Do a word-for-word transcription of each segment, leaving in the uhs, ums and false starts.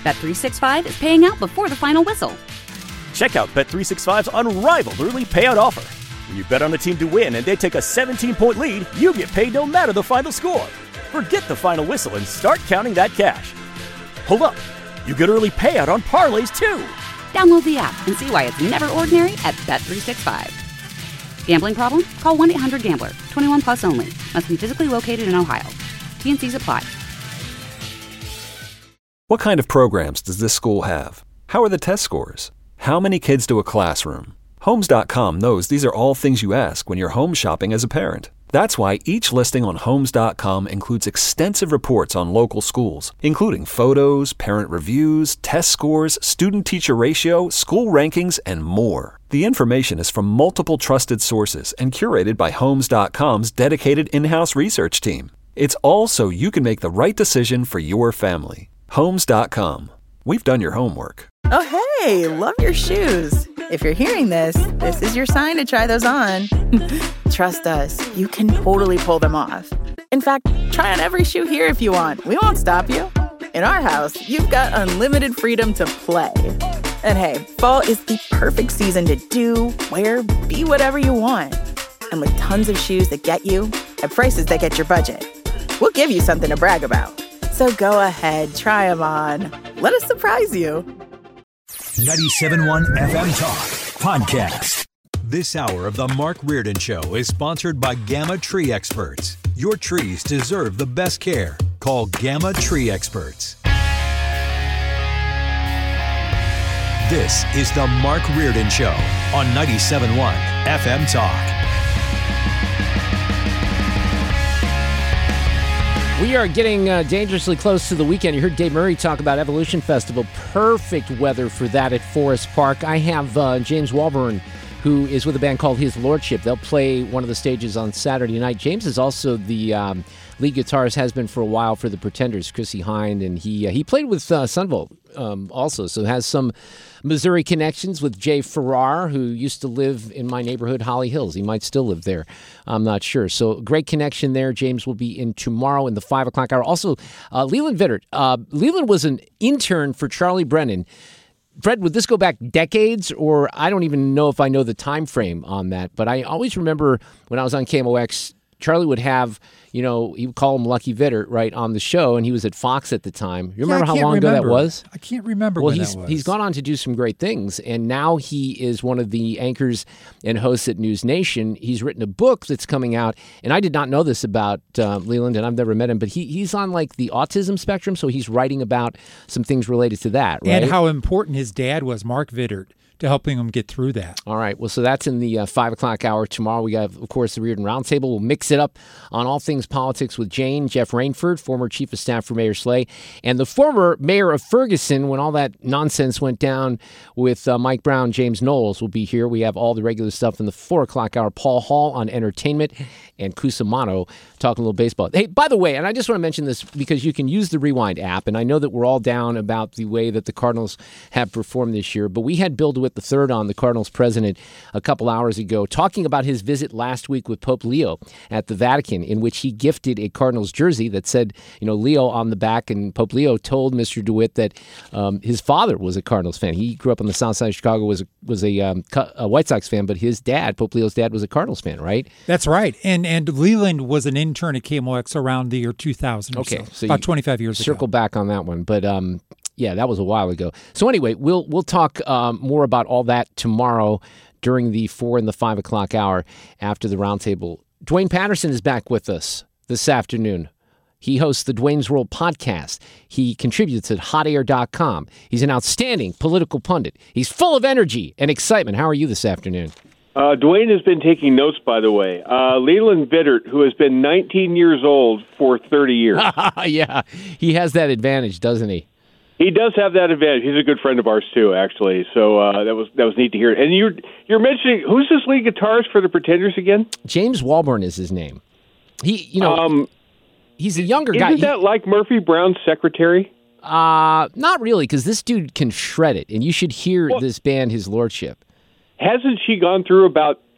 Bet three sixty-five is paying out before the final whistle. Check out Bet three sixty-five's unrivaled early payout offer. When you bet on a team to win and they take a seventeen-point lead, you get paid no matter the final score. Forget the final whistle and start counting that cash. Hold up. You get early payout on parlays, too. Download the app and see why it's never ordinary at Bet three sixty-five. Gambling problem? Call one eight hundred gambler. twenty-one plus only. Must be physically located in Ohio. T N Cs apply. What kind of programs does this school have? How are the test scores? How many kids to a classroom? Homes dot com knows these are all things you ask when you're home shopping as a parent. That's why each listing on Homes dot com includes extensive reports on local schools, including photos, parent reviews, test scores, student-teacher ratio, school rankings, and more. The information is from multiple trusted sources and curated by Homes dot com's dedicated in-house research team. It's all so you can make the right decision for your family. Homes dot com. We've done your homework. Oh, hey, love your shoes. If you're hearing this, this is your sign to try those on. Trust us, you can totally pull them off. In fact, try on every shoe here if you want. We won't stop you. In our house, you've got unlimited freedom to play. And hey, fall is the perfect season to do, wear, be whatever you want. And with tons of shoes that get you at prices that get your budget, we'll give you something to brag about. So go ahead, try them on. Let us surprise you. ninety-seven point one F M Talk Podcast. This hour of the Mark Reardon Show is sponsored by Gamma Tree Experts. Your trees deserve the best care. Call Gamma Tree Experts. This is the Mark Reardon Show on ninety-seven point one F M Talk. We are getting uh, dangerously close to the weekend. You heard Dave Murray talk about Evolution Festival. Perfect weather for that at Forest Park. I have uh, James Walburn, who is with a band called His Lordship. They'll play one of the stages on Saturday night. James is also the um, lead guitarist, has been for a while for the Pretenders, Chrissie Hynde, and he uh, he played with uh, Sunvolt um, also, so has some Missouri connections with Jay Farrar, who used to live in my neighborhood, Holly Hills. He might still live there. I'm not sure. So great connection there. James will be in tomorrow in the five o'clock hour. Also, uh, Leland Vittert. Uh, Leland was an intern for Charlie Brennan. Fred, would this go back decades, or I don't even know if I know the time frame on that, but I always remember when I was on K M O X, Charlie would have, you know, he would call him Lucky Vittert, right, on the show, and he was at Fox at the time. You remember yeah, how long remember. ago that was? I can't remember well, when he's, that was. He's gone on to do some great things, and now he is one of the anchors and hosts at News Nation. He's written a book that's coming out, and I did not know this about uh, Leland, and I've never met him, but he he's on, like, the autism spectrum, so he's writing about some things related to that, right? And how important his dad was, Mark Vittert, to helping him get through that. All right. Well, so that's in the uh, five o'clock hour tomorrow. We got, of course, the Reardon Roundtable. We'll mix it up on all things politics with Jane, Jeff Rainford, former chief of staff for Mayor Slay, and the former mayor of Ferguson when all that nonsense went down with uh, Mike Brown. James Knowles will be here. We have all the regular stuff in the four o'clock hour. Paul Hall on entertainment and Cusimano talking a little baseball. Hey, by the way, and I just want to mention this because you can use the Rewind app, and I know that we're all down about the way that the Cardinals have performed this year, but we had Bill DeWitt the third on, the Cardinals president, a couple hours ago, talking about his visit last week with Pope Leo at the Vatican, in which he gifted a Cardinals jersey that said, you know, Leo on the back, and Pope Leo told Mister DeWitt that um, his father was a Cardinals fan. He grew up on the south side of Chicago, was a, was a, um, a White Sox fan, but his dad, Pope Leo's dad, was a Cardinals fan, right? That's right. And and Leland was an intern at K M O X around the year two thousand or okay, so, so about twenty-five years circle ago. Circle back on that one, but um, yeah, that was a while ago. So anyway, we'll we'll talk um, more about all that tomorrow during the four and the five o'clock hour after the roundtable. Dwayne Patterson is back with us this afternoon. He hosts the Dwayne's World podcast. He contributes at hot air dot com. He's an outstanding political pundit. He's full of energy and excitement. How are you this afternoon? Uh, Dwayne has been taking notes, by the way. Uh, Leland Vittert, who has been nineteen years old for thirty years. Yeah, he has that advantage, doesn't he? He does have that advantage. He's a good friend of ours too, actually. So uh, that was that was neat to hear. And you're you're mentioning who's this lead guitarist for the Pretenders again? James Walburn is his name. He, you know, um, he's a younger isn't guy. Isn't that he, like Murphy Brown's secretary? Uh not really, because this dude can shred it, and you should hear well, this band, His Lordship. Hasn't she gone through about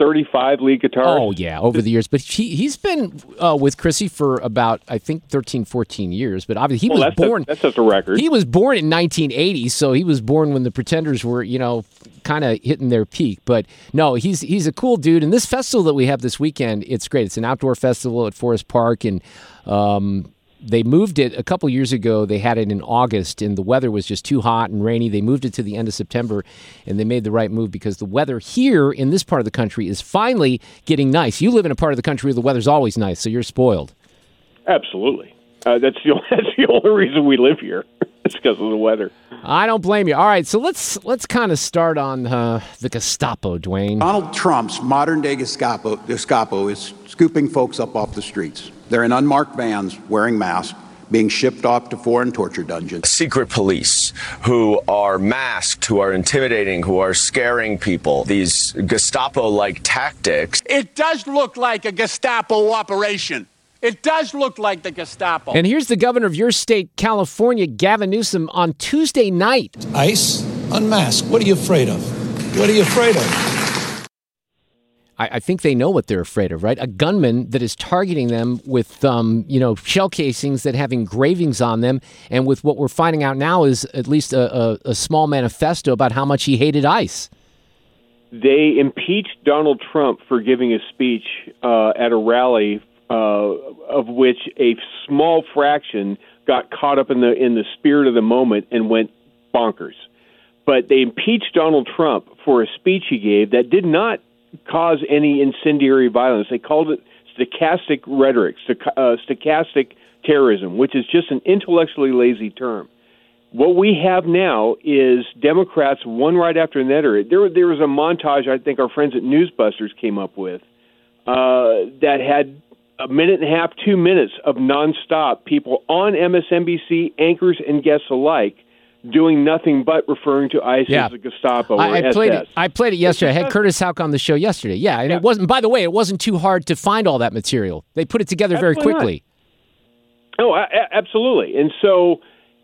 thirty-five lead guitarists? Oh, yeah, over the years. But he, he's been uh, with Chrissy for about, I think, thirteen, fourteen years. But obviously, he well, was that's born. A, that's just a record. He was born in nineteen eighty, so he was born when the Pretenders were, you know, kind of hitting their peak. But no, he's he's a cool dude. And this festival that we have this weekend, it's great. It's an outdoor festival at Forest Park, and um, they moved it a couple years ago. They had it in August, and the weather was just too hot and rainy. They moved it to the end of September, and they made the right move because the weather here in this part of the country is finally getting nice. You live in a part of the country where the weather's always nice, so you're spoiled. Absolutely. Uh, that's the that's the only reason we live here. It's because of the weather. I don't blame you. All right, so let's let's kind of start on uh, the Gestapo, Dwayne. Donald Trump's modern-day Gestapo, Gestapo is scooping folks up off the streets. They're in unmarked vans, wearing masks, being shipped off to foreign torture dungeons. Secret police who are masked, who are intimidating, who are scaring people. These Gestapo-like tactics. It does look like a Gestapo operation. It does look like the Gestapo. And here's the governor of your state, California, Gavin Newsom, on Tuesday night. ICE, unmasked. What are you afraid of? What are you afraid of? I, I think they know what they're afraid of, right? A gunman that is targeting them with, um, you know, shell casings that have engravings on them. And with what we're finding out now is at least a, a, a small manifesto about how much he hated ICE. They impeached Donald Trump for giving a speech uh, at a rally Uh, of which a small fraction got caught up in the in the spirit of the moment and went bonkers. But they impeached Donald Trump for a speech he gave that did not cause any incendiary violence. They called it stochastic rhetoric, stoch- uh, stochastic terrorism, which is just an intellectually lazy term. What we have now is Democrats, one right after another. There, there was a montage I think our friends at Newsbusters came up with uh, that had a minute and a half, two minutes of nonstop people on M S N B C, anchors and guests alike, doing nothing but referring to ICE yeah. as the Gestapo or I, I S S. played it. I played it yesterday. I had Curtis Houck on the show yesterday. Yeah, and yeah. it wasn't. By the way, it wasn't too hard to find all that material. They put it together very Absolutely quickly. Not. Oh, a- absolutely. And so,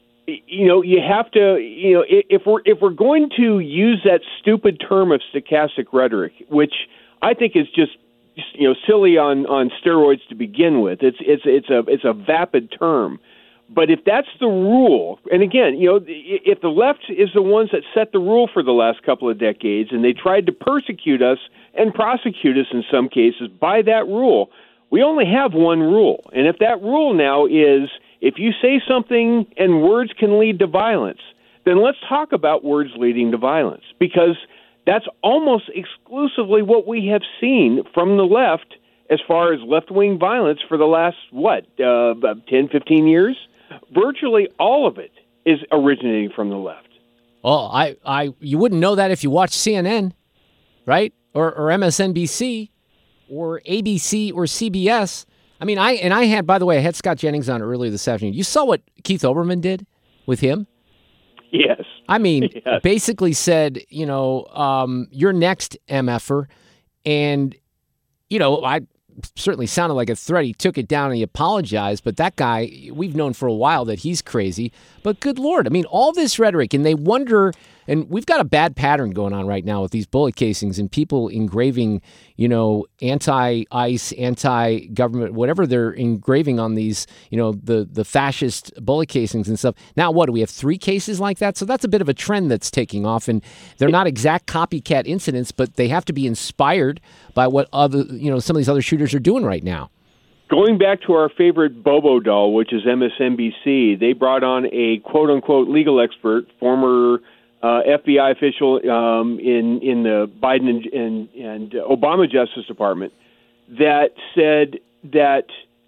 you know, you have to, you know, if we're if we're going to use that stupid term of stochastic rhetoric, which I think is just, you know, silly on, on steroids to begin with. It's it's it's a it's a vapid term. But if that's the rule, and again, you know, if the left is the ones that set the rule for the last couple of decades, and they tried to persecute us and prosecute us in some cases by that rule, we only have one rule. And if that rule now is if you say something and words can lead to violence, then let's talk about words leading to violence, because that's almost exclusively what we have seen from the left as far as left-wing violence for the last, what, uh, about ten, fifteen years? Virtually all of it is originating from the left. Oh, I, I, you wouldn't know that if you watched C N N, right? Or, or M S N B C, or A B C, or C B S. I mean, I and I had, by the way, I had Scott Jennings on earlier this afternoon. You saw what Keith Olbermann did with him? Yes. I mean, yes. basically said, you know, um, you're next, M F-er. And, you know, I certainly sounded like a threat. He took it down and he apologized. But that guy, we've known for a while that he's crazy. But good Lord, I mean, all this rhetoric, and they wonder, and we've got a bad pattern going on right now with these bullet casings and people engraving, you know, anti-ICE, anti-government, whatever they're engraving on these, you know, the, the fascist bullet casings and stuff. Now, what, do we have three cases like that? So that's a bit of a trend that's taking off, and they're not exact copycat incidents, but they have to be inspired by what other, you know, some of these other shooters are doing right now. Going back to our favorite Bobo doll, which is M S N B C, they brought on a quote-unquote legal expert, former uh, F B I official um, in in the Biden and, and, and Obama Justice Department, that said that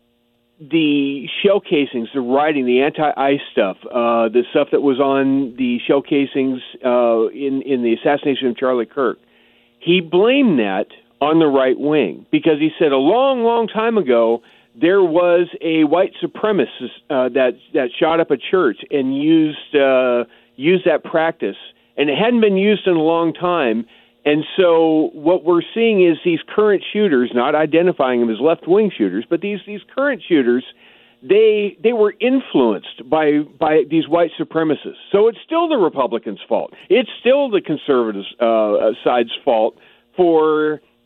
the shell casings, the writing, the anti-ICE stuff, uh, the stuff that was on the shell casings uh, in, in the assassination of Charlie Kirk, he blamed that on the right wing, because he said a long, long time ago there was a white supremacist uh, that that shot up a church and used uh, used that practice, and it hadn't been used in a long time. And so what we're seeing is these current shooters, not identifying them as left-wing shooters, but these these current shooters, they they were influenced by by these white supremacists. So it's still the Republicans' fault. It's still the conservative uh, side's fault for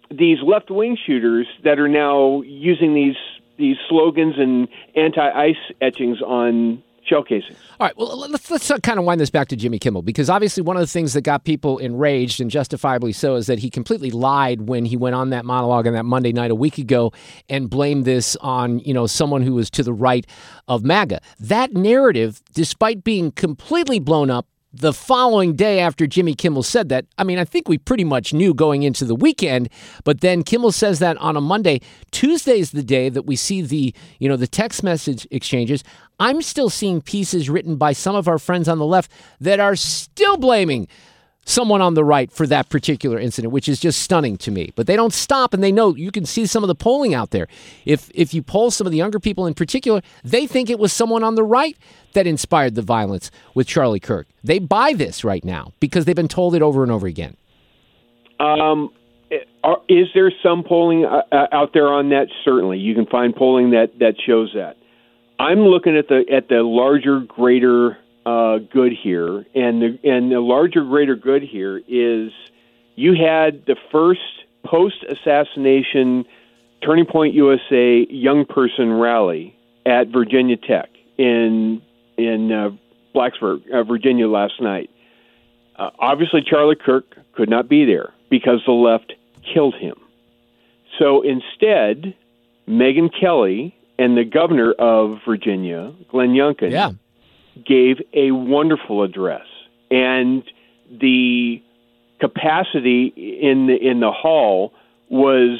these left-wing shooters that are now using these these slogans and anti-ICE etchings on shell casings. All right, well, let's let's kind of wind this back to Jimmy Kimmel, because obviously one of the things that got people enraged, and justifiably so, is that he completely lied when he went on that monologue on that Monday night a week ago and blamed this on, you know, someone who was to the right of MAGA. That narrative, despite being completely blown up the following day after Jimmy Kimmel said that, I mean, I think we pretty much knew going into the weekend, but then Kimmel says that on a Monday. Tuesday's the day that we see the, you know, the text message exchanges. I'm still seeing pieces written by some of our friends on the left that are still blaming someone on the right for that particular incident, which is just stunning to me. But they don't stop, and they know, you can see some of the polling out there. If if you poll some of the younger people in particular, they think it was someone on the right that inspired the violence with Charlie Kirk. They buy this right now because they've been told it over and over again. Um, are, is there some polling uh, out there on that? Certainly. You can find polling that, that shows that. I'm looking at the at the larger, greater uh, good here, and the, and the larger, greater good here is you had the first post-assassination Turning Point U S A young person rally at Virginia Tech in in uh, Blacksburg, uh, Virginia last night. Uh, obviously, Charlie Kirk could not be there because the left killed him. So instead, Megyn Kelly and the governor of Virginia, Glenn Youngkin, yeah. gave a wonderful address. And the capacity in the, in the hall was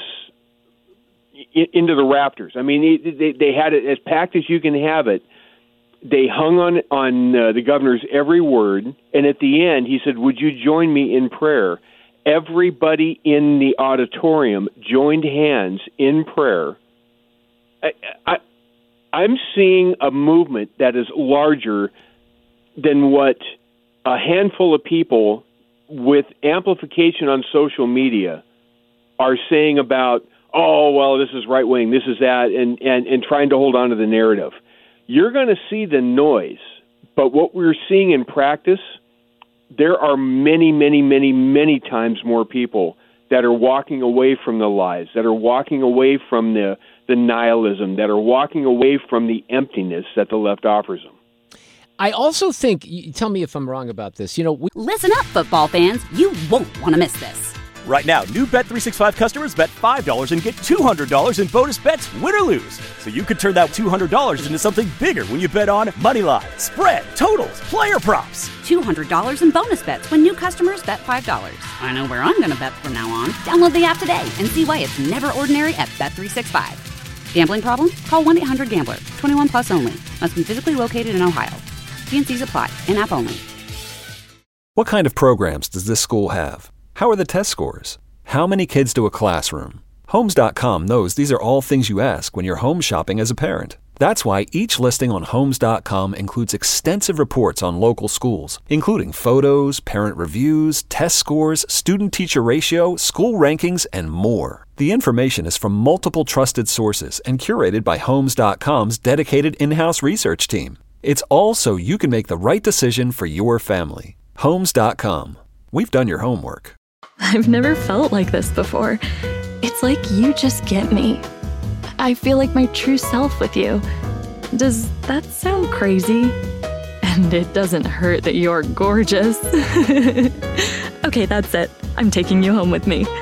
in, into the rafters. I mean, they, they had it as packed as you can have it. They hung on on uh, the governor's every word, and at the end, he said, "Would you join me in prayer?" Everybody in the auditorium joined hands in prayer. I, I, I'm seeing a movement that is larger than what a handful of people with amplification on social media are saying about, oh, well, this is right wing, this is that, and, and, and trying to hold on to the narrative. You're going to see the noise, but what we're seeing in practice, there are many, many, many, many times more people that are walking away from the lies, that are walking away from the, the nihilism, that are walking away from the emptiness that the left offers them. I also think, tell me if I'm wrong about this, you know... We- Listen up, football fans. You won't want to miss this. Right now, new Bet three sixty-five customers bet five dollars and get two hundred dollars in bonus bets, win or lose. So you could turn that two hundred dollars into something bigger when you bet on money line, spread, totals, player props. two hundred dollars in bonus bets when new customers bet five dollars. I know where I'm going to bet from now on. Download the app today and see why it's never ordinary at Bet three sixty-five. Gambling problem? Call one eight hundred gambler. twenty-one plus only. Must be physically located in Ohio. T N Cs apply. In-app only. What kind of programs does this school have? How are the test scores? How many kids do a classroom? Homes dot com knows these are all things you ask when you're home shopping as a parent. That's why each listing on Homes dot com includes extensive reports on local schools, including photos, parent reviews, test scores, student-teacher ratio, school rankings, and more. The information is from multiple trusted sources and curated by Homes dot com's dedicated in-house research team. It's all so you can make the right decision for your family. Homes dot com. We've done your homework. I've never felt like this before. It's like you just get me. I feel like my true self with you. Does that sound crazy? And it doesn't hurt that you're gorgeous. Okay, that's it. I'm taking you home with me.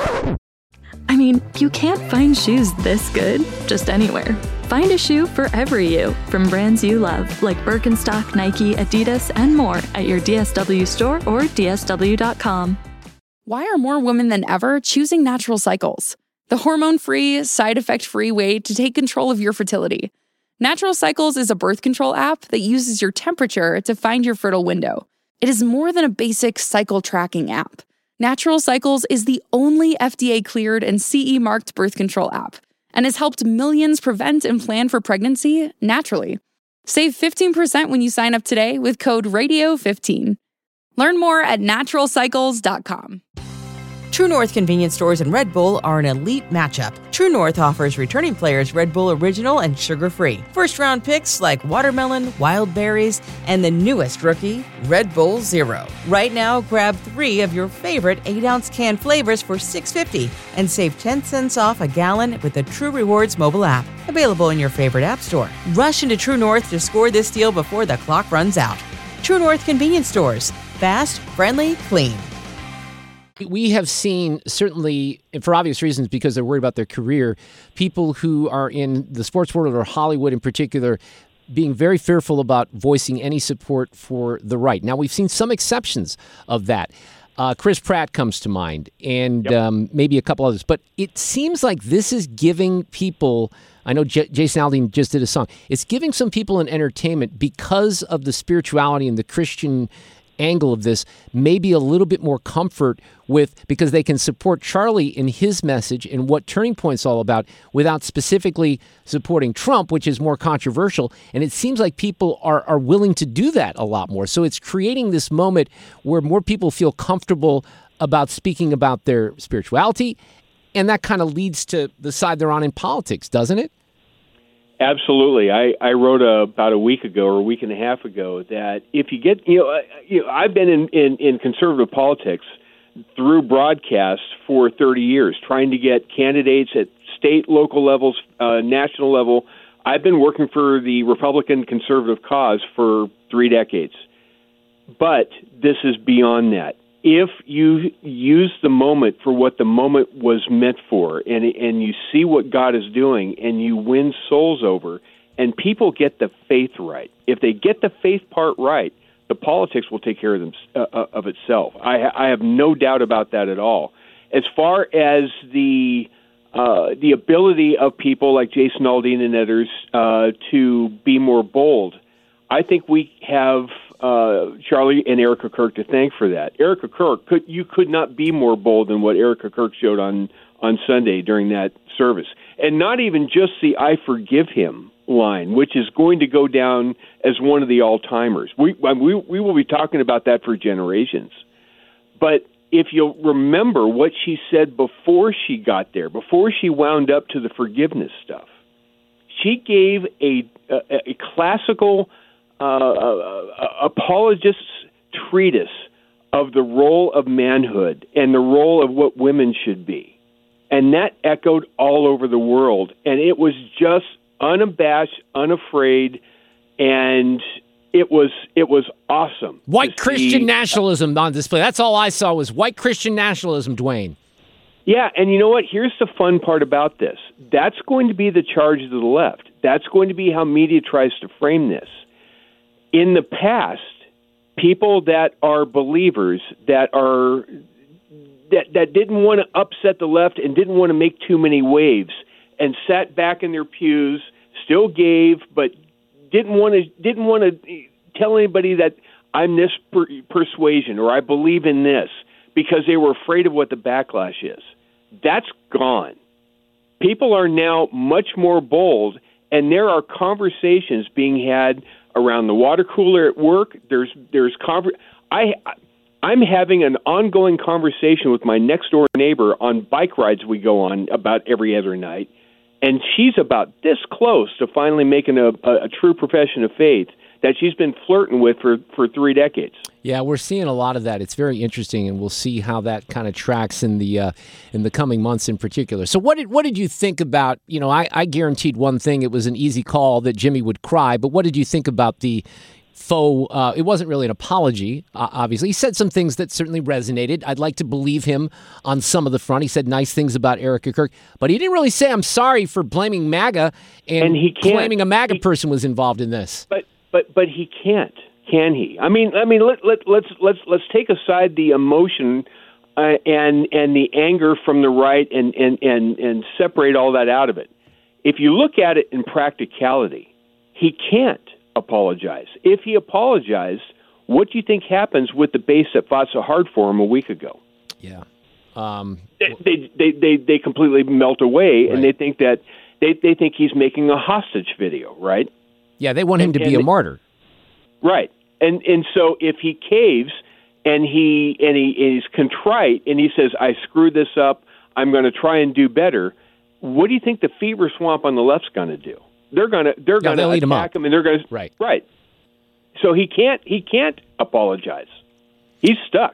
I mean, you can't find shoes this good just anywhere. Find a shoe for every you from brands you love, like Birkenstock, Nike, Adidas, and more at your D S W store or D S W dot com. Why are more women than ever choosing Natural Cycles? The hormone-free, side-effect-free way to take control of your fertility. Natural Cycles is a birth control app that uses your temperature to find your fertile window. It is more than a basic cycle tracking app. Natural Cycles is the only F D A-cleared and C E-marked birth control app and has helped millions prevent and plan for pregnancy naturally. Save fifteen percent when you sign up today with code radio fifteen. Learn more at natural cycles dot com. True North convenience stores and Red Bull are an elite matchup. True North offers returning players Red Bull Original and sugar-free. First-round picks like watermelon, wild berries, and the newest rookie, Red Bull Zero. Right now, grab three of your favorite eight-ounce can flavors for six dollars and fifty cents and save ten cents off a gallon with the True Rewards mobile app. Available in your favorite app store. Rush into True North to score this deal before the clock runs out. True North convenience stores. Fast, friendly, clean. We have seen, certainly, for obvious reasons, because they're worried about their career, people who are in the sports world or Hollywood in particular being very fearful about voicing any support for the right. Now, we've seen some exceptions of that. Uh, Chris Pratt comes to mind, and yep. um, maybe a couple others. But it seems like this is giving people, I know J- Jason Aldean just did a song, it's giving some people an entertainment because of the spirituality and the Christian angle of this, maybe a little bit more comfort with, because they can support Charlie in his message and what Turning Point's all about without specifically supporting Trump, which is more controversial. And it seems like people are, are willing to do that a lot more. So it's creating this moment where more people feel comfortable about speaking about their spirituality. And that kind of leads to the side they're on in politics, doesn't it? Absolutely. I, I wrote a, about a week ago or a week and a half ago that if you get, you know, uh, you know I've been in, in, in conservative politics through broadcast for thirty years, trying to get candidates at state, local levels, uh, national level. I've been working for the Republican conservative cause for three decades. But this is beyond that. If you use the moment for what the moment was meant for, and and you see what God is doing, and you win souls over, and people get the faith right. If they get the faith part right, the politics will take care of them uh, of itself. I, I have no doubt about that at all. As far as the uh, the ability of people like Jason Aldean and others uh, to be more bold, I think we have uh, Charlie and Erica Kirk to thank for that. Erica Kirk, could, you could not be more bold than what Erica Kirk showed on, on Sunday during that service. And not even just the I forgive him line, which is going to go down as one of the all-timers. We, we, we will be talking about that for generations. But if you'll remember what she said before she got there, before she wound up to the forgiveness stuff, she gave a, a, a classical Uh, uh, apologist's treatise of the role of manhood and the role of what women should be. And that echoed all over the world. And it was just unabashed, unafraid, and it was it was awesome. White Christian see. nationalism on display. That's all I saw was white Christian nationalism, Dwayne. Yeah, and you know what? Here's the fun part about this. That's going to be the charge of the left. That's going to be how media tries to frame this. In the past, people that are believers, that are that that didn't want to upset the left and didn't want to make too many waves, and sat back in their pews, still gave, but didn't want to didn't want to tell anybody that I'm this per- persuasion or I believe in this, because they were afraid of what the backlash is. That's gone. People are now much more bold, and there are conversations being had around the water cooler at work. There's there's conver- I I'm having an ongoing conversation with my next door neighbor on bike rides we go on about every other night, and she's about this close to finally making a, a, a true profession of faith that she's been flirting with for, for three decades. Yeah, we're seeing a lot of that. It's very interesting, and we'll see how that kind of tracks in the uh, in the coming months in particular. So what did what did you think about, you know, I, I guaranteed one thing, it was an easy call that Jimmy would cry, but what did you think about the faux, uh, it wasn't really an apology, uh, obviously. He said some things that certainly resonated. I'd like to believe him on some of the front. He said nice things about Erica Kirk, but he didn't really say, I'm sorry for blaming MAGA and, and he claiming a MAGA he, person was involved in this. But but but he can't. Can he? I mean, I mean, let let let's let's let's take aside the emotion uh, and and the anger from the right, and, and and and separate all that out of it. If you look at it in practicality, he can't apologize. If he apologized, what do you think happens with the base that fought so hard for him a week ago? Yeah, um, they, they they they they completely melt away, right. And they think that they they think he's making a hostage video, right? Yeah, they want him and, to be a martyr, right? And and so if he caves, and he and he is contrite, and he says, "I screwed this up. I'm going to try and do better." What do you think the fever swamp on the left's going to do? They're going to they're Yeah, going to they'll eat him attack up. him, and they're going to Right. right. So he can't he can't apologize. He's stuck.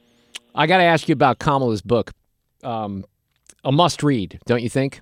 I got to ask you about Kamala's book. Um, a must read, don't you think?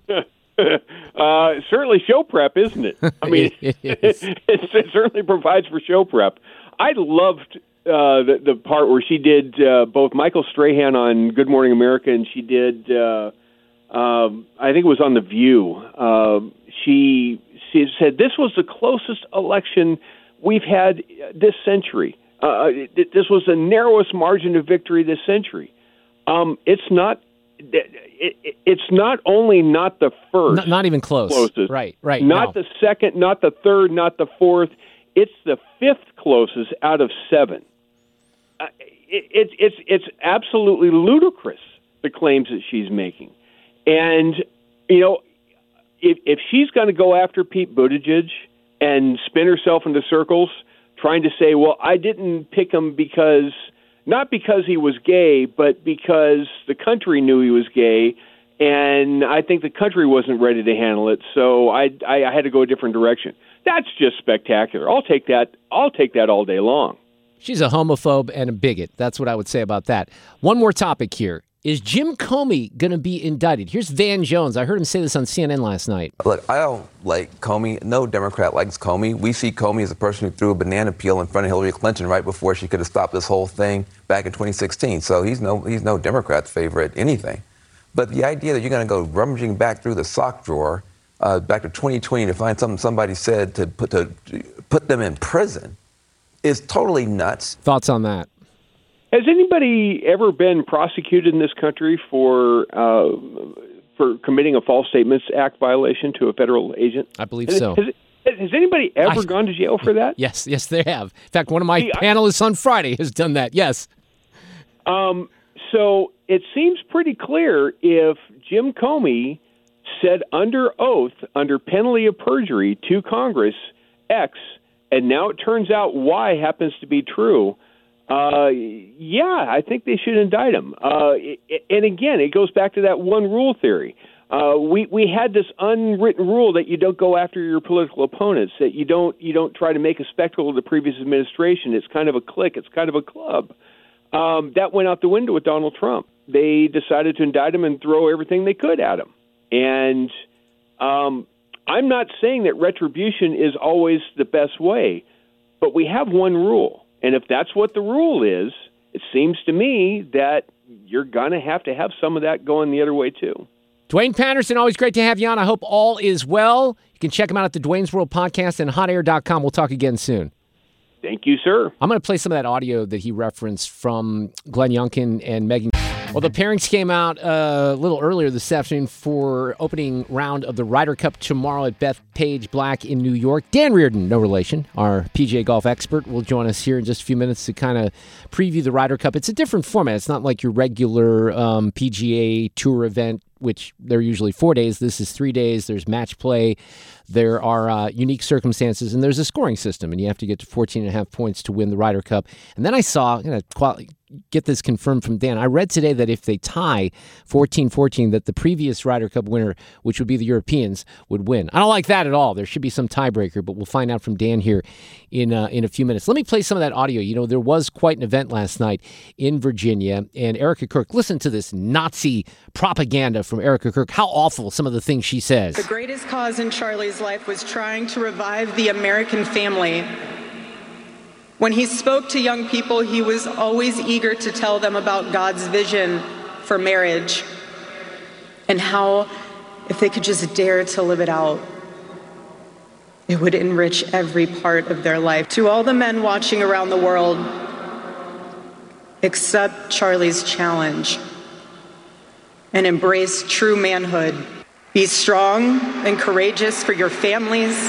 uh, certainly show prep, isn't it? I mean, it, it, it, it certainly provides for show prep. I loved uh, the, the part where she did uh, both Michael Strahan on Good Morning America, and she did, uh, um, I think it was on The View. Uh, she, she said, this was the closest election we've had this century. Uh, it, this was the narrowest margin of victory this century. Um, it's not. It, it, it's not only not the first, Not, not even close. closest, Right, right. Not no. the second, not the third, not the fourth. It's the fifth closest out of seven. Uh, it, it, it's it's absolutely ludicrous, the claims that she's making, and you know, if if she's going to go after Pete Buttigieg and spin herself into circles, trying to say, well, I didn't pick him because. Not because he was gay, but because the country knew he was gay, and I think the country wasn't ready to handle it, so I, I, I had to go a different direction. That's just spectacular. I'll take that. I'll take that all day long. She's a homophobe and a bigot. That's what I would say about that. One more topic here. Is Jim Comey going to be indicted? Here's Van Jones. I heard him say this on C N N last night. Look, I don't like Comey. No Democrat likes Comey. We see Comey as a person who threw a banana peel in front of Hillary Clinton right before she could have stopped this whole thing back in twenty sixteen. So he's no he's no Democrat's favorite anything. But the idea that you're going to go rummaging back through the sock drawer uh, back to twenty twenty to find something somebody said to put to put them in prison is totally nuts. Thoughts on that? Has anybody ever been prosecuted in this country for uh, for committing a False Statements Act violation to a federal agent? I believe has, so. Has, has anybody ever I, gone to jail for that? Yes, yes, they have. In fact, one of my See, panelists I, on Friday has done that. Yes. Um. So it seems pretty clear if Jim Comey said under oath, under penalty of perjury to Congress, X, and now it turns out Y happens to be true. Uh, yeah, I think they should indict him. Uh, and again, it goes back to that one rule theory. Uh, we we had this unwritten rule that you don't go after your political opponents, that you don't you don't try to make a spectacle of the previous administration. It's kind of a clique. It's kind of a club. Um, that went out the window with Donald Trump. They decided to indict him and throw everything they could at him. And um, I'm not saying that retribution is always the best way, but we have one rule. And if that's what the rule is, it seems to me that you're going to have to have some of that going the other way, too. Dwayne Patterson, always great to have you on. I hope all is well. You can check him out at the Dwayne's World Podcast and hot air dot com. We'll talk again soon. Thank you, sir. I'm going to play some of that audio that he referenced from Glenn Youngkin and Megan. Well, the pairings came out uh, a little earlier this afternoon for opening round of the Ryder Cup tomorrow at Bethpage Black in New York. Dan Reardon, no relation, our P G A golf expert, will join us here in just a few minutes to kind of preview the Ryder Cup. It's a different format. It's not like your regular um, P G A Tour event, which they're usually four days. This is three days. There's match play. There are uh, unique circumstances, and there's a scoring system, and you have to get to fourteen and a half points to win the Ryder Cup. And then I saw, you know, quali- get this confirmed from Dan. I read today that if they tie fourteen fourteen, that the previous Ryder Cup winner, which would be the Europeans, would win. I don't like that at all. There should be some tiebreaker, but we'll find out from Dan here in uh, in a few minutes. Let me play some of that audio. You know, there was quite an event last night in Virginia, and Erica Kirk, listen to this Nazi propaganda from Erica Kirk. How awful some of the things she says. The greatest cause in Charlie's life was trying to revive the American family. When he spoke to young people, he was always eager to tell them about God's vision for marriage and how, if they could just dare to live it out, it would enrich every part of their life. To all the men watching around the world, accept Charlie's challenge and embrace true manhood. Be strong and courageous for your families.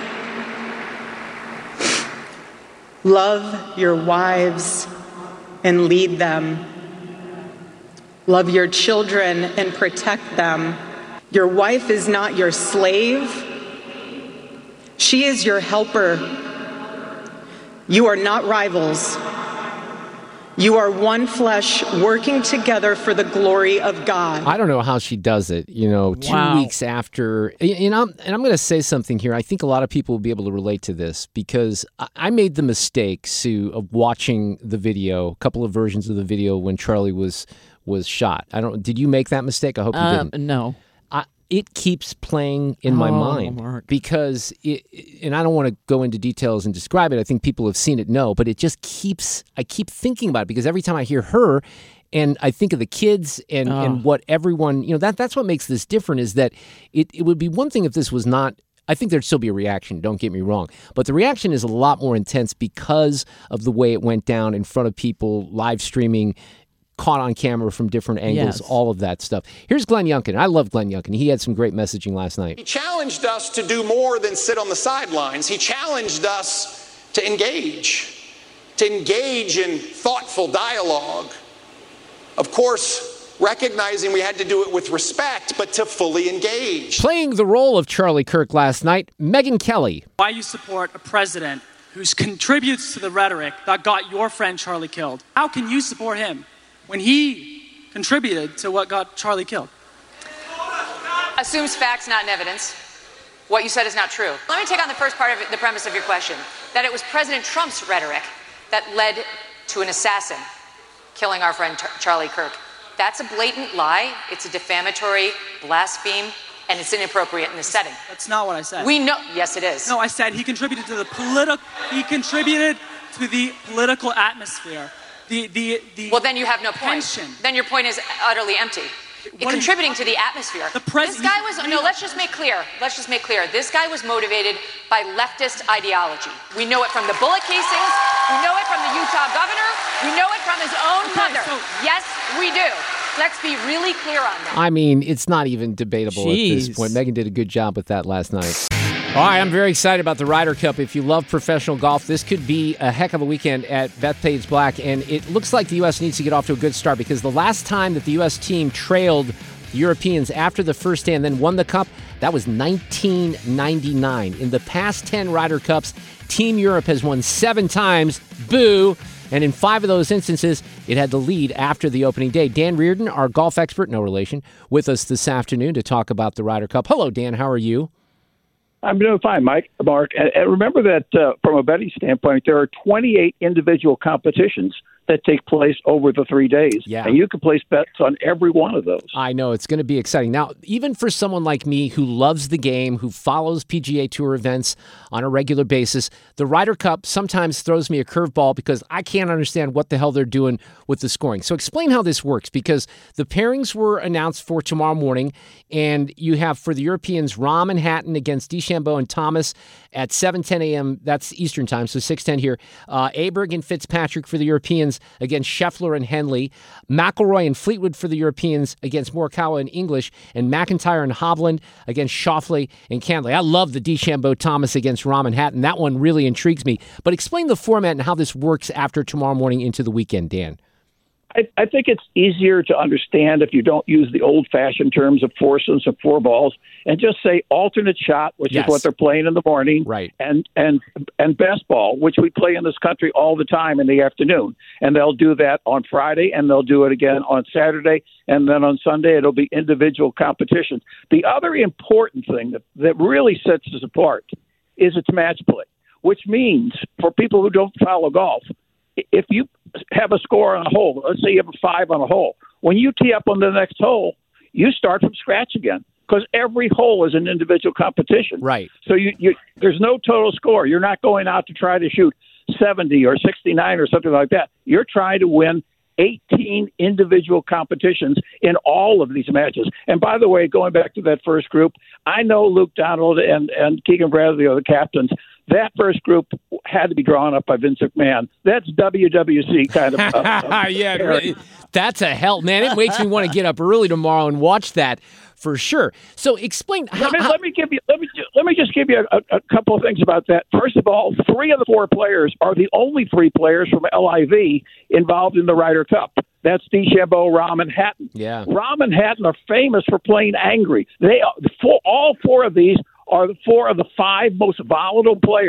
Love your wives and lead them. Love your children and protect them. Your wife is not your slave. She is your helper. You are not rivals. You are one flesh working together for the glory of God. I don't know how she does it, you know, two Wow. weeks after. You know, and I'm going to say something here. I think a lot of people will be able to relate to this because I- I made the mistake, Sue, of watching the video, a couple of versions of the video when Charlie was was shot. I don't. Did you make that mistake? I hope you Uh, didn't. no. I, it keeps playing in my Oh, mind Mark. because it, and I don't want to go into details and describe it. I think people have seen it, know, but it just keeps, I keep thinking about it because every time I hear her and I think of the kids and, Oh. and what everyone, you know, that that's what makes this different is that it, it would be one thing if this was not, I think there'd still be a reaction, don't get me wrong. But the reaction is a lot more intense because of the way it went down in front of people, live streaming, caught on camera from different angles, Yes. all of that stuff. Here's Glenn Youngkin. I love Glenn Youngkin. He had some great messaging last night. He challenged us to do more than sit on the sidelines. He challenged us to engage, to engage in thoughtful dialogue. Of course, recognizing we had to do it with respect, but to fully engage. Playing the role of Charlie Kirk last night, Megyn Kelly. Why you support a president who contributes to the rhetoric that got your friend Charlie killed? How can you support him when he contributed to what got Charlie killed? Assumes facts, not in evidence. What you said is not true. Let me take on the first part of it, the premise of your question, that it was President Trump's rhetoric that led to an assassin killing our friend Ch- Charlie Kirk. That's a blatant lie. It's a defamatory blaspheme, and it's inappropriate in this setting. That's not what I said. We know. Yes, it is. No, I said he contributed to the political. He contributed to the political atmosphere. The the the. Well, then you have no point. Tension. Then your point is utterly empty. What Contributing to the atmosphere. The pres- this guy was no. Let's just make clear. Let's just make clear. This guy was motivated by leftist ideology. We know it from the bullet casings. We know it from the Utah governor. We know it from his own Okay, mother. so- Yes, we do. Let's be really clear on that. I mean, it's not even debatable at Jeez. this point. Megyn did a good job with that last night. All right, I'm very excited about the Ryder Cup. If you love professional golf, this could be a heck of a weekend at Bethpage Black, and it looks like the U S needs to get off to a good start because the last time that the U S team trailed the Europeans after the first day and then won the cup, that was nineteen ninety-nine. In the past ten Ryder Cups, Team Europe has won seven times. Boo! And in five of those instances, it had the lead after the opening day. Dan Reardon, our golf expert, no relation, with us this afternoon to talk about the Ryder Cup. Hello, Dan. How are you? I'm doing fine, Mike, Mark. And, and remember that uh, from a betting standpoint, there are twenty-eight individual competitions that take place over the three days. Yeah. And you can place bets on every one of those. I know. It's going to be exciting. Now, even for someone like me who loves the game, who follows P G A Tour events on a regular basis, the Ryder Cup sometimes throws me a curveball because I can't understand what the hell they're doing with the scoring. So explain how this works, because the pairings were announced for tomorrow morning, and you have for the Europeans, Rahm and Hatton against DeChambeau and Thomas at seven ten a.m. That's Eastern time, so six ten here. Uh, Aberg and Fitzpatrick for the Europeans against Scheffler and Henley. McIlroy and Fleetwood for the Europeans against Morikawa and English. And McIntyre and Hovland against Schauffele and Cantlay. I love the DeChambeau Thomas against Rahm and Hatton. That one really intrigues me. But explain the format and how this works after tomorrow morning into the weekend, Dan. I, I think it's easier to understand if you don't use the old-fashioned terms of foursomes and four balls and just say alternate shot, which Yes. is what they're playing in the morning, right? And and and best ball, which we play in this country all the time in the afternoon. And they'll do that on Friday, and they'll do it again on Saturday, and then on Sunday it'll be individual competitions. The other important thing that, that really sets us apart is it's match play, which means for people who don't follow golf, if you have a score on a hole, let's say you have a five on a hole, when you tee up on the next hole, you start from scratch again because every hole is an individual competition. Right. So you, you there's no total score. You're not going out to try to shoot seventy or sixty-nine or something like that. You're trying to win eighteen individual competitions in all of these matches. And by the way, going back to that first group, I know Luke Donald and, and Keegan Bradley are the captains. That first group had to be drawn up by Vince McMahon. That's W W C kind of. Uh, uh, yeah, really, that's a hell, man. It makes me want to get up early tomorrow and watch that for sure. So explain. How, let, me, how, let me give you. Let me ju- let me just give you a, a couple of things about that. First of all, three of the four players are the only three players from L I V involved in the Ryder Cup. That's DeChambeau, Rahm, and Hatton. Yeah. Rahm and Hatton are famous for playing angry. They are, for all four of these are the four of the five most volatile players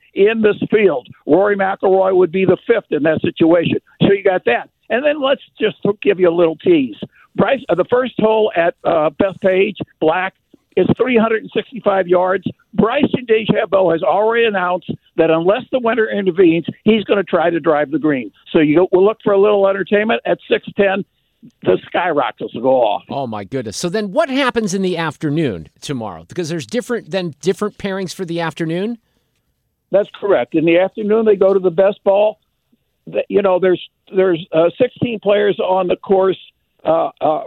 in this field. Rory McIlroy would be the fifth in that situation. So you got that. And then let's just give you a little tease. Bryce, uh, the first hole at uh, Bethpage Black is three hundred sixty-five yards. Bryson DeChambeau has already announced that unless the winner intervenes, he's going to try to drive the green. So you go, we'll look for a little entertainment at six ten. The skyrockets will go off. Oh, my goodness. So then what happens in the afternoon tomorrow? Because there's different then different pairings for the afternoon? That's correct. In the afternoon, they go to the best ball. You know, there's there's uh, sixteen players on the course, uh, uh,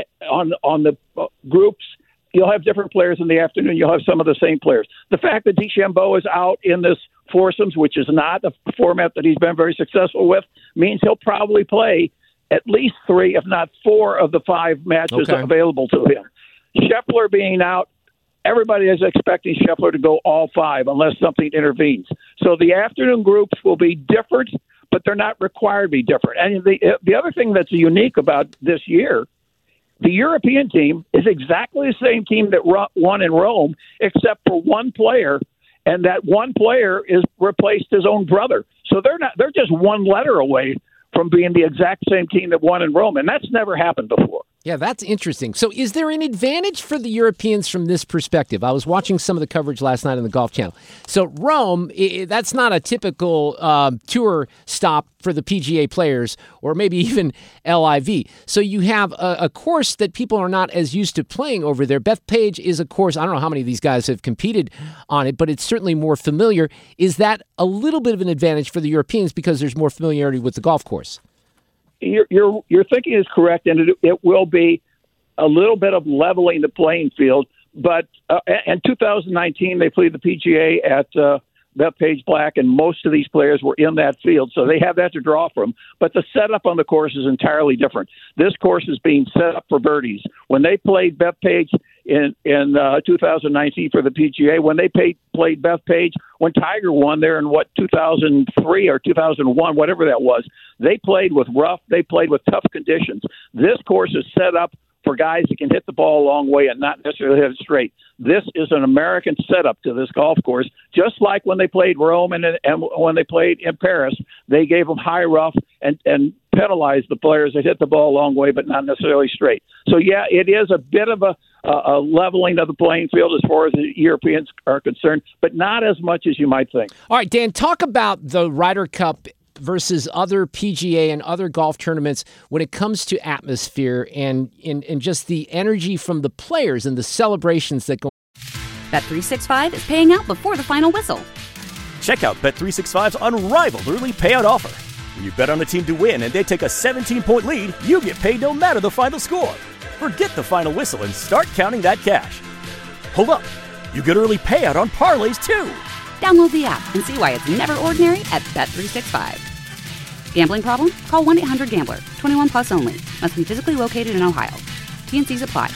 on on the groups. You'll have different players in the afternoon. You'll have some of the same players. The fact that DeChambeau is out in this foursomes, which is not a format that he's been very successful with, means he'll probably play at least three, if not four, of the five matches Okay. available to him. Scheffler being out, everybody is expecting Scheffler to go all five unless something intervenes. So the afternoon groups will be different, but they're not required to be different. And the the other thing that's unique about this year, the European team is exactly the same team that ro- won in Rome, except for one player, and that one player is replaced his own brother. So they're not they're just one letter away from being the exact same team that won in Rome, and that's never happened before. Yeah, that's interesting. So is there an advantage for the Europeans from this perspective? I was watching some of the coverage last night on the Golf Channel. So Rome, I- that's not a typical um, tour stop for the P G A players, or maybe even L I V. So you have a, a course that people are not as used to playing over there. Bethpage is a course, I don't know how many of these guys have competed on it, but it's certainly more familiar. Is that a little bit of an advantage for the Europeans because there's more familiarity with the golf course? Your your your thinking is correct, and it, it will be a little bit of leveling the playing field. But uh, in two thousand nineteen, they played the P G A at uh, Bethpage Black, and most of these players were in that field, so they have that to draw from. But the setup on the course is entirely different. This course is being set up for birdies. When they played Bethpage in in uh, two thousand nineteen for the P G A, when they paid, played Bethpage, when Tiger won there in what two thousand three or two thousand one, whatever that was, they played with rough, they played with tough conditions. This course is set up for guys that can hit the ball a long way and not necessarily hit it straight. This is an American setup to this golf course, just like when they played Rome and, and when they played in Paris, they gave them high rough and, and penalized the players that hit the ball a long way but not necessarily straight. So, yeah, it is a bit of a, a, a leveling of the playing field as far as the Europeans are concerned, but not as much as you might think. All right, Dan, talk about the Ryder Cup versus other P G A and other golf tournaments when it comes to atmosphere and, and, and just the energy from the players and the celebrations that go. Bet three sixty-five is paying out before the final whistle. Check out Bet three sixty-five's unrivaled early payout offer. When you bet on the team to win and they take a seventeen-point lead, you get paid no matter the final score. Forget the final whistle and start counting that cash. Hold up. You get early payout on parlays, too. Download the app and see why it's never ordinary at Bet three sixty-five. Gambling problem? Call one eight hundred gambler. twenty-one plus only. Must be physically located in Ohio. T and C's apply.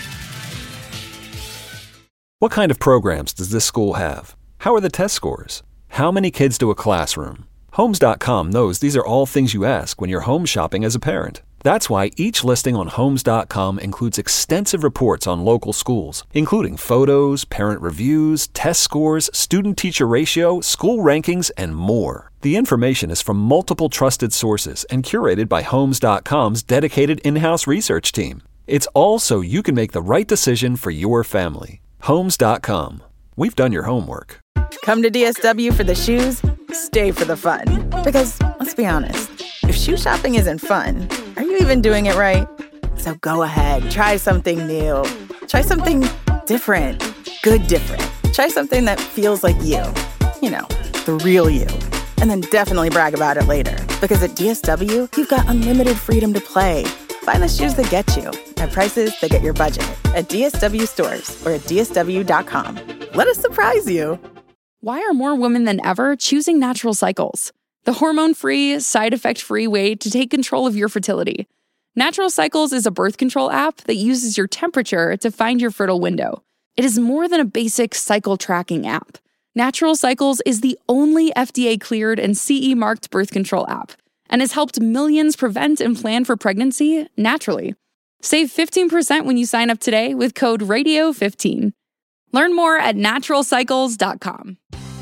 What kind of programs does this school have? How are the test scores? How many kids do a classroom? Homes dot com knows these are all things you ask when you're home shopping as a parent. That's why each listing on Homes dot com includes extensive reports on local schools, including photos, parent reviews, test scores, student-teacher ratio, school rankings, and more. The information is from multiple trusted sources and curated by Homes dot com's dedicated in-house research team. It's all so you can make the right decision for your family. Homes dot com. We've done your homework. Come to D S W for the shoes, stay for the fun. Because, let's be honest, if shoe shopping isn't fun, are you even doing it right? So go ahead, try something new. Try something different. Good different. Try something that feels like you. You know, the real you. And then definitely brag about it later. Because at D S W, you've got unlimited freedom to play. Find the shoes that get you at prices that get your budget at D S W stores or at D S W dot com. Let us surprise you. Why are more women than ever choosing Natural Cycles? The hormone-free, side-effect-free way to take control of your fertility. Natural Cycles is a birth control app that uses your temperature to find your fertile window. It is more than a basic cycle tracking app. Natural Cycles is the only F D A-cleared and C E-marked birth control app and has helped millions prevent and plan for pregnancy naturally. Save fifteen percent when you sign up today with code radio fifteen. Learn more at natural cycles dot com.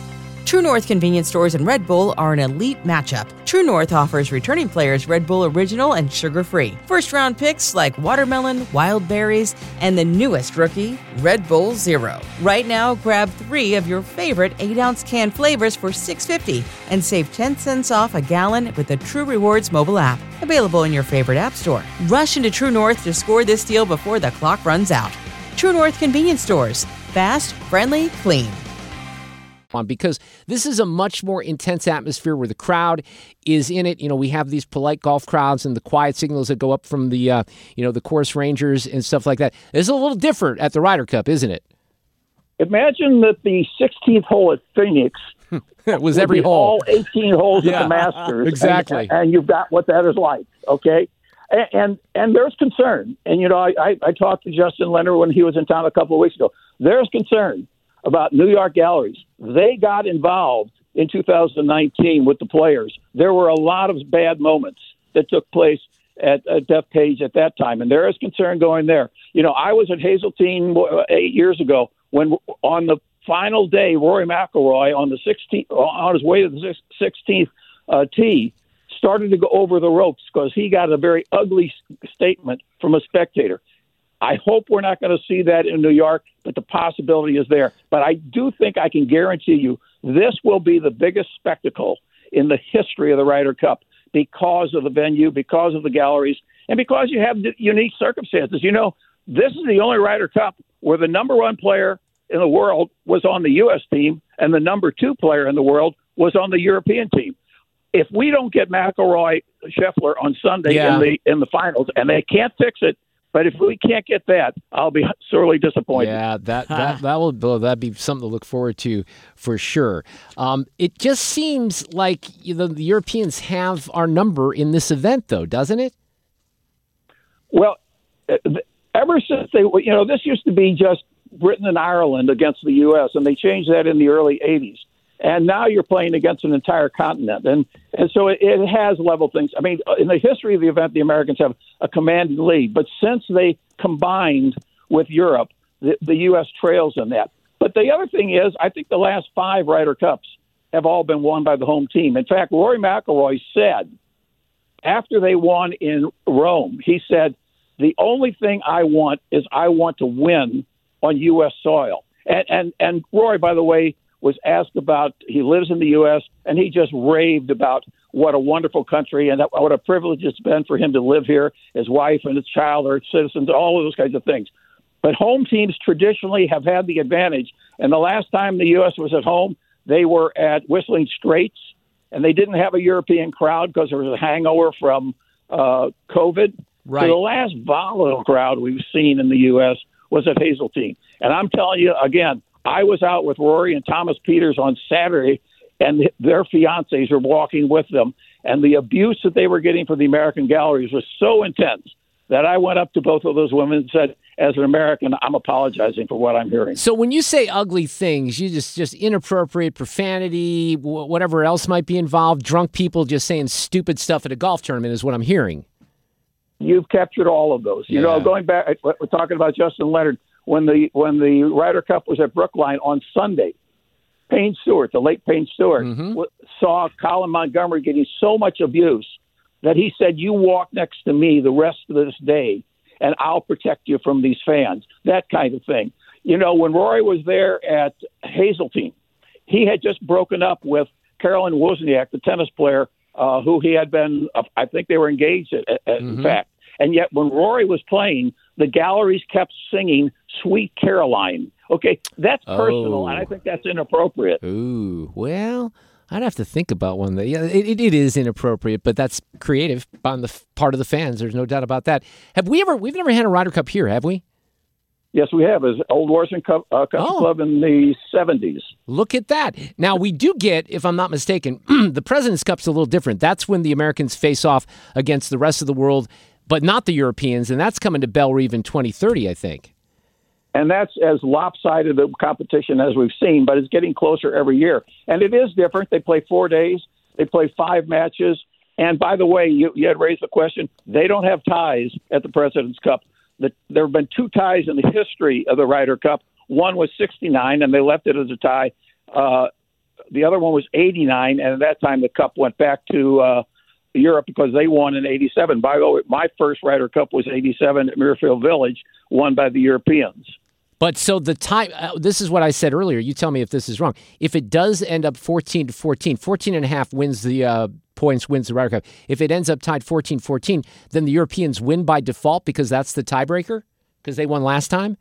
True North convenience stores and Red Bull are an elite matchup. True North offers returning players Red Bull Original and sugar-free. First-round picks like watermelon, wild berries, and the newest rookie, Red Bull Zero. Right now, grab three of your favorite eight-ounce can flavors for six dollars and fifty cents and save ten cents off a gallon with the True Rewards mobile app. Available in your favorite app store. Rush into True North to score this deal before the clock runs out. True North convenience stores. Fast, friendly, clean. On because this is a much more intense atmosphere where the crowd is in it. You know, we have these polite golf crowds and the quiet signals that go up from the, uh, you know, the course rangers and stuff like that. It's a little different at the Ryder Cup, isn't it? Imagine that the sixteenth hole at Phoenix it was every hole. All eighteen holes yeah, at the Masters. Exactly. And, and you've got what that is like, okay? And, and and there's concern. And, you know, I, I, I talked to Justin Leonard when he was in town a couple of weeks ago. There's concern about New York galleries. They got involved in two thousand nineteen with the players. There were a lot of bad moments that took place at, at Bethpage at that time, and there is concern going there. You know, I was at Hazeltine eight years ago when on the final day, Rory McIlroy on the sixteenth, on his way to the sixteenth uh, tee, started to go over the ropes because he got a very ugly statement from a spectator. I hope we're not going to see that in New York, but the possibility is there. But I do think I can guarantee you this will be the biggest spectacle in the history of the Ryder Cup because of the venue, because of the galleries, and because you have unique circumstances. You know, this is the only Ryder Cup where the number one player in the world was on the U S team and the number two player in the world was on the European team. If we don't get McIlroy, Scheffler on Sunday yeah. in the in the finals, and they can't fix it, but if we can't get that, I'll be sorely disappointed. Yeah, that that that will that'd be something to look forward to for sure. Um, it just seems like you know, the Europeans have our number in this event, though, doesn't it? Well, ever since they, you know, this used to be just Britain and Ireland against the U S, and they changed that in the early eighties. And now you're playing against an entire continent. And and so it, it has leveled things. I mean, in the history of the event, the Americans have a commanding lead. But since they combined with Europe, the, the U S trails in that. But the other thing is, I think the last five Ryder Cups have all been won by the home team. In fact, Rory McIlroy said, after they won in Rome, he said, the only thing I want is I want to win on U S soil. And, and, and Rory, by the way, was asked about, he lives in the U S, and he just raved about what a wonderful country and that, what a privilege it's been for him to live here. His wife and his child are citizens, all of those kinds of things. But home teams traditionally have had the advantage. And the last time the U S was at home, they were at Whistling Straits, and they didn't have a European crowd because there was a hangover from uh, COVID. Right. So the last volatile crowd we've seen in the U S was at Hazeltine. And I'm telling you, again, I was out with Rory and Thomas Peters on Saturday, and their fiancés were walking with them. And the abuse that they were getting from the American galleries was so intense that I went up to both of those women and said, as an American, I'm apologizing for what I'm hearing. So when you say ugly things, you just, just inappropriate profanity, whatever else might be involved, drunk people just saying stupid stuff at a golf tournament is what I'm hearing. You've captured all of those. You yeah. know, going back, we're talking about Justin Leonard. When the when the Ryder Cup was at Brookline on Sunday, Payne Stewart, the late Payne Stewart, mm-hmm. w- saw Colin Montgomery getting so much abuse that he said, you walk next to me the rest of this day, and I'll protect you from these fans, that kind of thing. You know, when Rory was there at Hazeltine, he had just broken up with Caroline Wozniak, the tennis player, uh, who he had been, uh, I think they were engaged, at, at, mm-hmm. in fact. And yet when Rory was playing, the galleries kept singing Sweet Caroline. Okay, that's personal, oh. and I think that's inappropriate. Ooh, well, I'd have to think about one. That yeah, it, it is inappropriate, but that's creative on the f- part of the fans. There's no doubt about that. Have we ever? We've never had a Ryder Cup here, have we? Yes, we have. As Old Warson Cup, uh, Country oh. Club in the seventies. Look at that. Now, we do get, if I'm not mistaken, the President's Cup's a little different. That's when the Americans face off against the rest of the world, but not the Europeans, and that's coming to Bellerive in twenty thirty, I think. And that's as lopsided a competition as we've seen, but it's getting closer every year. And it is different. They play four days. They play five matches. And by the way, you, you had raised the question, they don't have ties at the President's Cup. The, there have been two ties in the history of the Ryder Cup. One was sixty-nine, and they left it as a tie. Uh, the other one was eighty-nine, and at that time the Cup went back to uh, Europe because they won in eighty-seven. By the way, my first Ryder Cup was eighty-seven at Muirfield Village, won by the Europeans. But so the time, uh, this is what I said earlier. You tell me if this is wrong. If it does end up fourteen to fourteen, fourteen and a half wins the uh, points, wins the Ryder Cup. If it ends up tied fourteen fourteen, then the Europeans win by default because that's the tiebreaker? Because they won last time?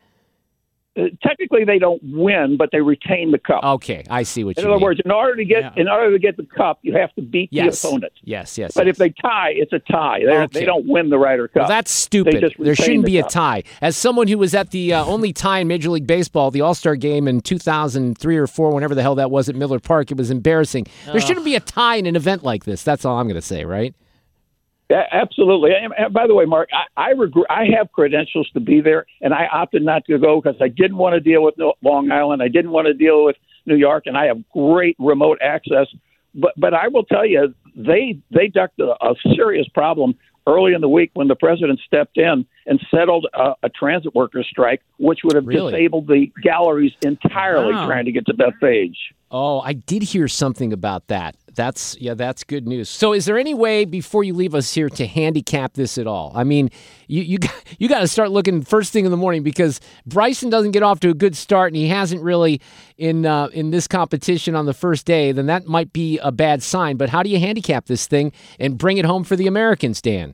Uh, technically, they don't win, but they retain the Cup. Okay, I see what in you mean. In other words, in order to get yeah. in order to get the Cup, you have to beat yes. the opponent. Yes, yes. But yes. if they tie, it's a tie. Okay. They don't win the Ryder Cup. Well, that's stupid. There shouldn't be the a tie. As someone who was at the uh, only tie in Major League Baseball, the All-Star Game in two thousand three or four, whenever the hell that was at Miller Park, it was embarrassing. Uh. There shouldn't be a tie in an event like this. That's all I'm going to say, right? Yeah, absolutely. And, and by the way, Mark, I I, regret, I have credentials to be there, and I opted not to go because I didn't want to deal with Long Island. I didn't want to deal with New York, and I have great remote access. But but I will tell you, they they ducked a, a serious problem early in the week when the president stepped in and settled a, a transit workers strike, which would have really? disabled the galleries entirely wow. trying to get to Bethpage. Oh, I did hear something about that. That's yeah, that's good news. So, is there any way before you leave us here to handicap this at all? I mean, you you got, you got to start looking first thing in the morning because Bryson doesn't get off to a good start, and he hasn't really in uh, in this competition on the first day. Then that might be a bad sign. But how do you handicap this thing and bring it home for the Americans, Dan?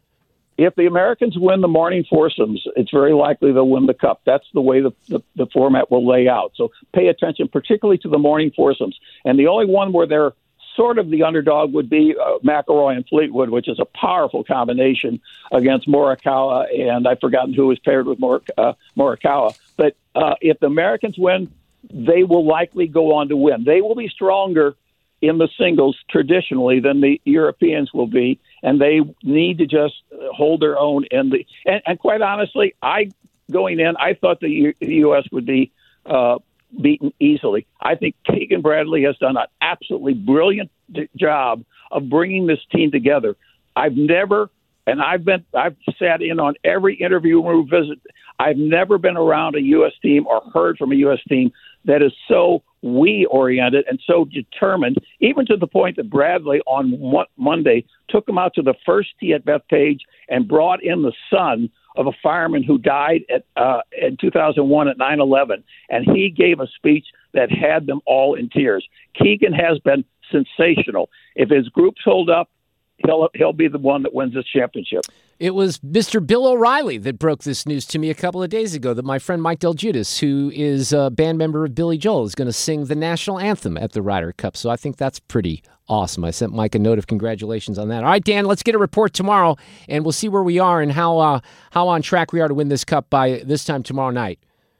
If the Americans win the morning foursomes, it's very likely they'll win the Cup. That's the way the, the, the format will lay out. So pay attention, particularly to the morning foursomes. And the only one where they're sort of the underdog would be uh, McIlroy and Fleetwood, which is a powerful combination against Morikawa, and I've forgotten who was paired with Mor- uh, Morikawa. But uh, if the Americans win, they will likely go on to win. They will be stronger in the singles traditionally than the Europeans will be, and they need to just hold their own in the. And, and quite honestly, I going in, I thought the, U, the U S would be uh, beaten easily. I think Keegan Bradley has done an absolutely brilliant d- job of bringing this team together. I've never, and I've been, I've sat in on every interview room visit. I've never been around a U S team or heard from a U S team that is so we-oriented and so determined, even to the point that Bradley on mo- Monday took him out to the first tee at Bethpage and brought in the son of a fireman who died at, uh, in two thousand one at nine eleven, and he gave a speech that had them all in tears. Keegan has been sensational. If his groups hold up, he'll he'll be the one that wins this championship. It was Mister Bill O'Reilly that broke this news to me a couple of days ago that my friend Mike Del Giudice, who is a band member of Billy Joel, is going to sing the national anthem at the Ryder Cup. So I think that's pretty awesome. I sent Mike a note of congratulations on that. All right, Dan, let's get a report tomorrow, and we'll see where we are and how uh, how on track we are to win this cup by this time tomorrow night.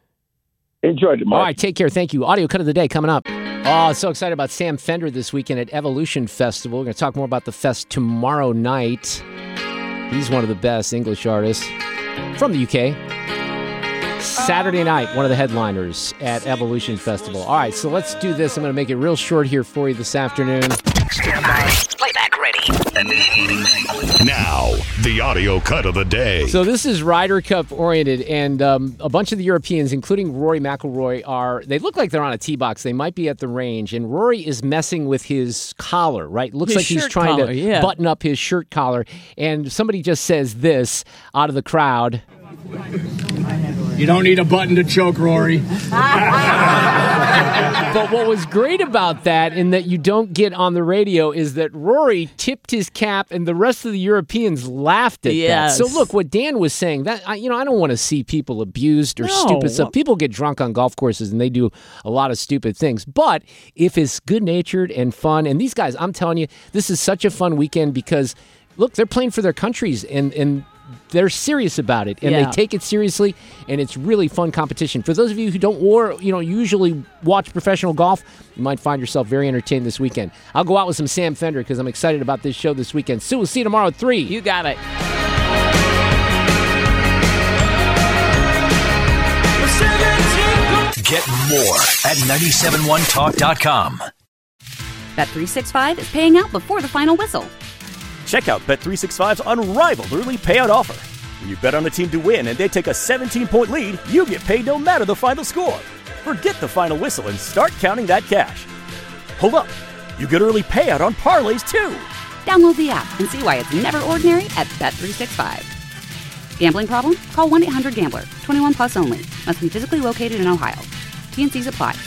Enjoy tomorrow. All right, take care. Thank you. Audio cut of the day coming up. Oh, so excited about Sam Fender this weekend at Evolution Festival. We're going to talk more about the fest tomorrow night. He's one of the best English artists from the U K. Saturday night, one of the headliners at Evolution Festival. All right, so let's do this. I'm going to make it real short here for you this afternoon. Stand by. Playback ready. Now, the audio cut of the day. So this is Ryder Cup oriented, and um, a bunch of the Europeans, including Rory McIlroy, are, they look like they're on a tee box. They might be at the range, and Rory is messing with his collar, right? Looks his like he's trying collar, to yeah. button up his shirt collar, and somebody just says this out of the crowd. You don't need a button to choke, Rory. But what was great about that, and that you don't get on the radio, is that Rory tipped his cap, and the rest of the Europeans laughed at Yes. that. So look, what Dan was saying, that I, you know, I don't want to see people abused or No. stupid stuff. People get drunk on golf courses, and they do a lot of stupid things. But if it's good-natured and fun, and these guys, I'm telling you, this is such a fun weekend because, look, they're playing for their countries, and and they're serious about it, and Yeah. they take it seriously, and it's really fun competition. For those of you who don't war, you know, usually watch professional golf, you might find yourself very entertained this weekend. I'll go out with some Sam Fender because I'm excited about this show this weekend. Sue, we'll see you tomorrow at three. You got it. Get more at nine seven one talk dot com. Bet three sixty-five is paying out before the final whistle. Check out Bet three sixty-five's unrivaled early payout offer. When you bet on a team to win and they take a seventeen-point lead, you get paid no matter the final score. Forget the final whistle and start counting that cash. Hold up. You get early payout on parlays, too. Download the app and see why it's never ordinary at Bet three sixty-five. Gambling problem? Call one eight hundred gambler. twenty-one plus only. Must be physically located in Ohio. T and C's apply.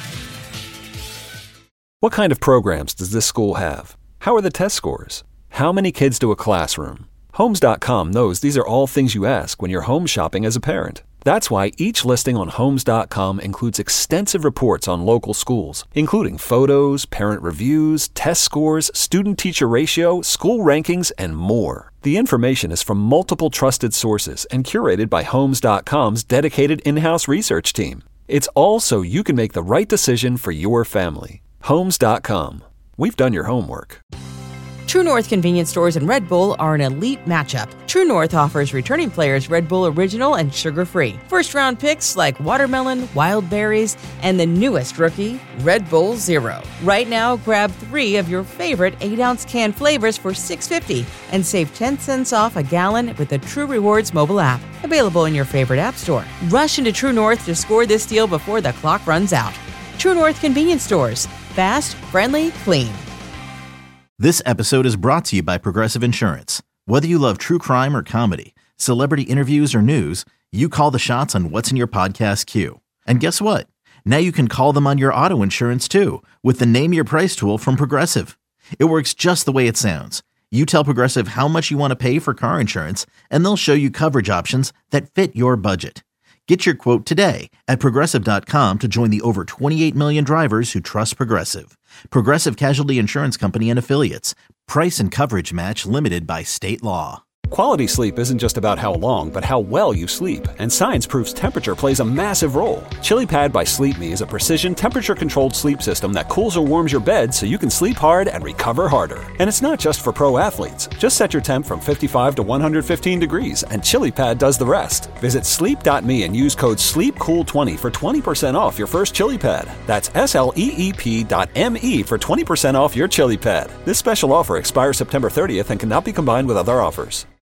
What kind of programs does this school have? How are the test scores? How many kids do a classroom? Homes dot com knows these are all things you ask when you're home shopping as a parent. That's why each listing on Homes dot com includes extensive reports on local schools, including photos, parent reviews, test scores, student-teacher ratio, school rankings, and more. The information is from multiple trusted sources and curated by Homes dot com's dedicated in-house research team. It's all so you can make the right decision for your family. Homes dot com. We've done your homework. True North convenience stores and Red Bull are an elite matchup. True North offers returning players Red Bull Original and sugar-free. First-round picks like watermelon, wild berries, and the newest rookie, Red Bull Zero. Right now, grab three of your favorite eight-ounce can flavors for six dollars and fifty cents and save ten cents off a gallon with the True Rewards mobile app. Available in your favorite app store. Rush into True North to score this deal before the clock runs out. True North convenience stores. Fast, friendly, clean. This episode is brought to you by Progressive Insurance. Whether you love true crime or comedy, celebrity interviews or news, you call the shots on what's in your podcast queue. And guess what? Now you can call them on your auto insurance too with the Name Your Price tool from Progressive. It works just the way it sounds. You tell Progressive how much you want to pay for car insurance, and they'll show you coverage options that fit your budget. Get your quote today at Progressive dot com to join the over twenty-eight million drivers who trust Progressive. Progressive Casualty Insurance Company and Affiliates. Price and coverage match limited by state law. Quality sleep isn't just about how long, but how well you sleep. And science proves temperature plays a massive role. ChiliPad by Sleep Me is a precision temperature-controlled sleep system that cools or warms your bed so you can sleep hard and recover harder. And it's not just for pro athletes. Just set your temp from fifty-five to one hundred fifteen degrees, and ChiliPad does the rest. Visit sleep dot me and use code sleep cool twenty for twenty percent off your first ChiliPad. That's S L E E P dot M E for twenty percent off your ChiliPad. This special offer expires September thirtieth and cannot be combined with other offers.